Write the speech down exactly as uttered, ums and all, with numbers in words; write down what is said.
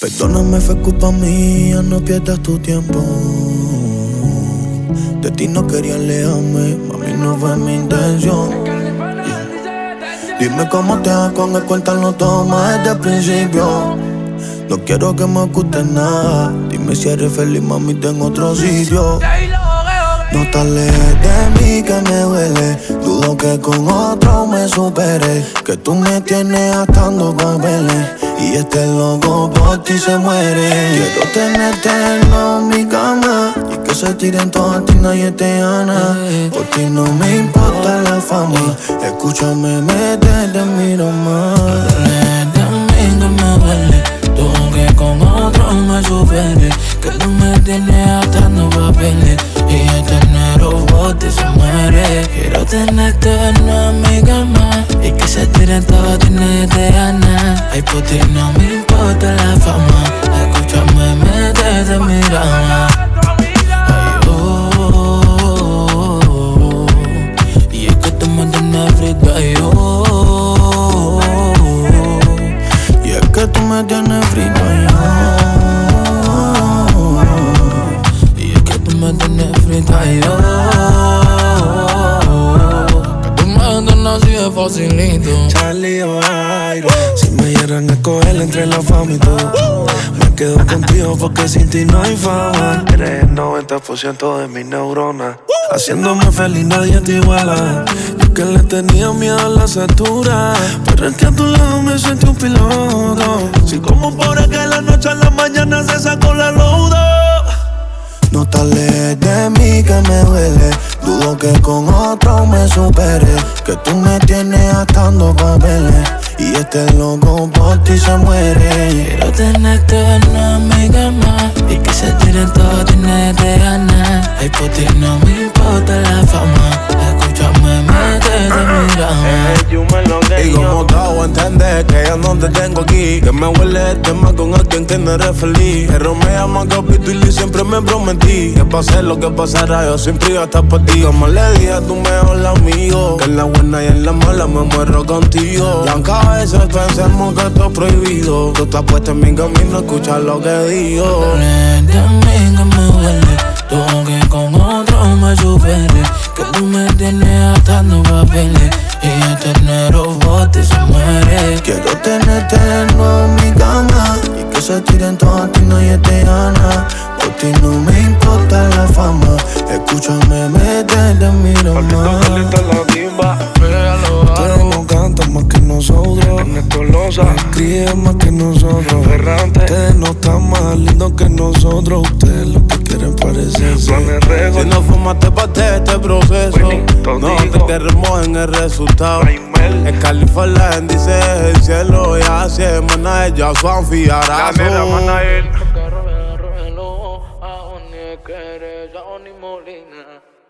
Perdóname, fue culpa mía, no pierdas tu tiempo. De ti no quería alejarme, mami, no fue mi intención. Yeah. Dime cómo te vas con el cuéntalo todo más desde el principio. No quiero que me ocultes nada. Dime si eres feliz, mami, tengo otro sitio. No te alejes de mí que me duele. Dudo que con otro me supere. Que tú me tienes atando papeles y este loco por ti se muere. Quiero tenerte en mi cama y que se tiren todas a ti, nadie te gana. Por ti no me importa la fama. Escúchame, métete, miro más. De mí que me duele. Dudo que con otro me supere. Que tú me tienes atando papeles y este enero por ti se muere. Quiero tenerte en mi cama y que se tiren todas a ti, nadie te gana. Ay, por ti no me importa la fama. Escúchame, métete, mira. Ay, oh, oh, oh. Y es que tú me tienes frito, ay, oh, oh, oh. Y es que tú me tienes frito, ay, oh, oh, oh. Y es que tú me tienes frito, ay, oh, oh, oh. Que tú me andas así de facilito. Charlie o Airo, si me dieran a escoger entre la fama y tú, me quedo contigo porque sin ti no hay fama. Eres el noventa por ciento de mis neuronas, haciéndome feliz, nadie te iguala. Yo que le tenía miedo a la altura, pero es que a tu lado me sentí un piloto. Si como por que la noche a la mañana se sacó la loda. No te alejes de mí que me duele. Dudo que con otro me supere. Que tú me tienes atando papeles y este loco por ti se muere. Quiero tenerte en mi cama y que se tiren todas, tienes de ganas. Ay, por ti no me importa la fama. Escúchame, métete, mira. Y como te hago entender que ya no te tengo aquí, que me huele el tema con alguien que no eres feliz. Pero me llama capítulo y siempre me prometí que pase lo que pasara, yo siempre iba a estar por ti. Como le dije a tu mejor amigo, que en la buena y en la mala me muero contigo. Y aunque a veces pensemos que esto es prohibido, tú estás puesta en mi camino, escucha lo que digo. De mí que me duele. Dudo que con otro me supere. Que tú me tienes atando papeles y este enero por ti se muere. Quiero tenerte en mi cama y que se tiren todas a ti, nadie te gana. Por ti no me importa la fama. Escúchame, métete, miro más. Ustedes no cantan más que nosotros. Me escriben más que nosotros. Ustedes no están más lindos que nosotros. Ustedes lo que quieren parecerse. Si no fumaste parte de este proceso, no te queremos en el resultado. El califa la dice el cielo y así es mana ella su anfiarazo. Molina.